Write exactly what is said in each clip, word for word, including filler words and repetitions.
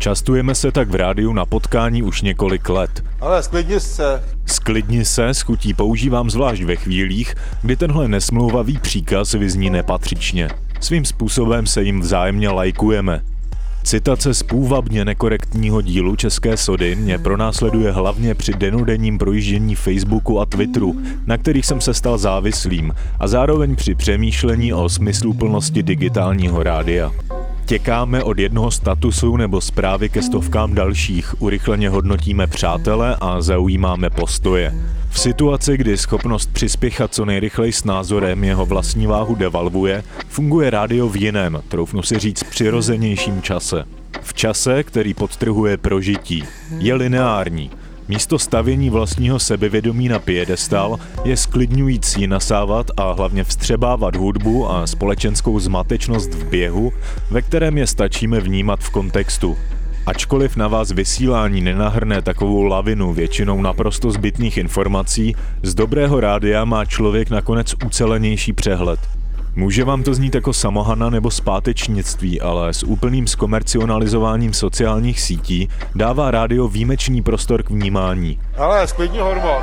Častujeme se tak v rádiu na potkání už několik let. Ale sklidni se. Sklidni se s chutí používám zvlášť ve chvílích, kdy tenhle nesmlouvavý příkaz vyzní nepatřičně. Svým způsobem se jim vzájemně lajkujeme. Citace z půvabně nekorektního dílu České sody mě pronásleduje hlavně při dennodenním projíždění Facebooku a Twitteru, na kterých jsem se stal závislým, a zároveň při přemýšlení o smysluplnosti digitálního rádia. Těkáme od jednoho statusu nebo zprávy ke stovkám dalších, urychleně hodnotíme přátele a zaujímáme postoje. V situaci, kdy schopnost přispěchat co nejrychleji s názorem jeho vlastní váhu devalvuje, funguje rádio v jiném, troufnu si říct přirozenějším čase. V čase, který podtrhuje prožití. Je lineární. Místo stavění vlastního sebevědomí na piedestal je sklidňující nasávat a hlavně vstřebávat hudbu a společenskou zmatečnost v běhu, ve kterém je stačíme vnímat v kontextu. Ačkoliv na vás vysílání nenahrne takovou lavinu většinou naprosto zbytných informací, z dobrého rádia má člověk nakonec ucelenější přehled. Může vám to znít jako samohana nebo zpátečnictví, ale s úplným zkomercionalizováním sociálních sítí dává rádio výjimečný prostor k vnímání. Ale sklidni hormon.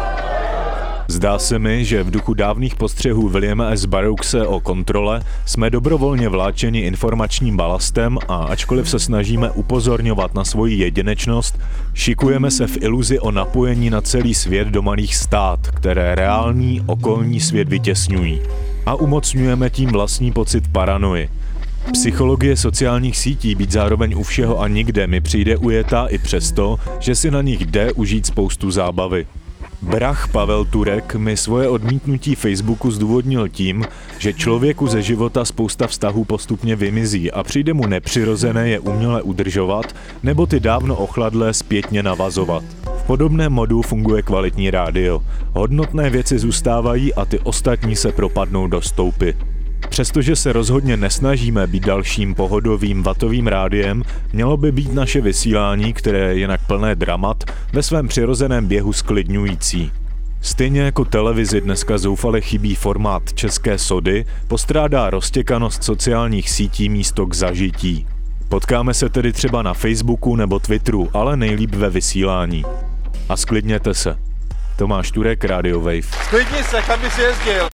Zdá se mi, že v duchu dávných postřehů Williama S. Burroughse o kontrole jsme dobrovolně vláčeni informačním balastem a ačkoliv se snažíme upozorňovat na svoji jedinečnost, šikujeme se v iluzi o napojení na celý svět do malých stát, které reálný okolní svět vytěsňují. A umocňujeme tím vlastní pocit paranoji. Psychologie sociálních sítí být zároveň u všeho a nikde mi přijde ujetá i přesto, že si na nich jde užít spoustu zábavy. Brach Pavel Turek mi svoje odmítnutí Facebooku zdůvodnil tím, že člověku ze života spousta vztahů postupně vymizí a přijde mu nepřirozené je uměle udržovat nebo ty dávno ochladlé zpětně navazovat. V podobném modu funguje kvalitní rádio. Hodnotné věci zůstávají a ty ostatní se propadnou do stoupy. Přestože se rozhodně nesnažíme být dalším pohodovým vatovým rádiem, mělo by být naše vysílání, které je jinak plné dramat, ve svém přirozeném běhu sklidňující. Stejně jako televizi dneska zoufale chybí formát České sody, postrádá roztěkanost sociálních sítí místo k zažití. Potkáme se tedy třeba na Facebooku nebo Twitteru, ale nejlíp ve vysílání. A sklidněte se. Tomáš Turek, Radio Wave. Sklidni se, kam bys jezdil?